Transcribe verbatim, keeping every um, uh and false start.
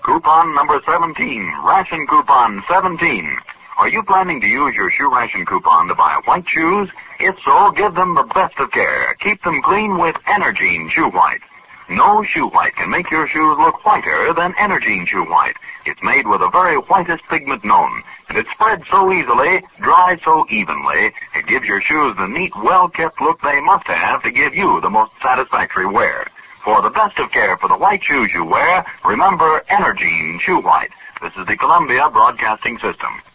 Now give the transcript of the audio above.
Coupon number seventeen, ration coupon seventeen. Are you planning to use your shoe ration coupon to buy white shoes? If so, give them the best of care. Keep them clean with Energine Shoe White. No shoe white can make your shoes look whiter than Energine Shoe White. It's made with the very whitest pigment known, and it spreads so easily, dries so evenly, it gives your shoes the neat, well-kept look they must have to give you the most satisfactory wear. For the best of care for the white shoes you wear, remember Energine Shoe White. This is the Columbia Broadcasting System.